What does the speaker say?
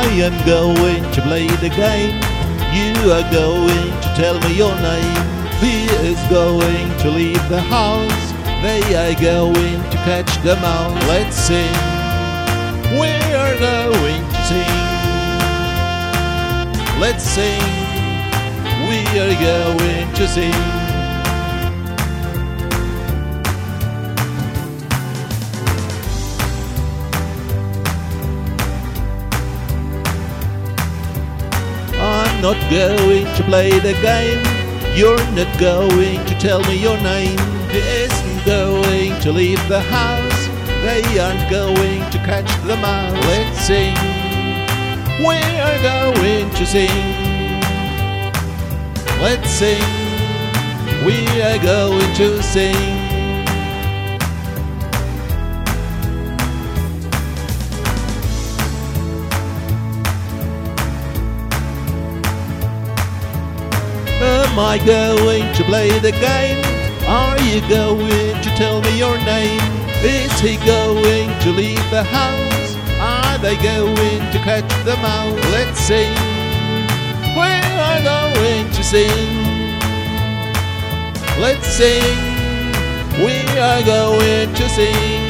am going to play the game. You are going to tell me your name. He is going to leave the house. They are going to catch the mouse. Let's sing. We are going to sing. Let's sing. We are going to sing. I'm not going to play the game. You're not going to tell me your name. He isn't going to leave the house. They aren't going to catch the mouse. Let's sing. We are going to sing. Let's sing. We are going to sing. Am I going to play the game? Are you going to tell me your name? Is he going to leave the house? Are they going to catch the mouse? Let's sing. We are going to sing. Let's sing. We are going to sing.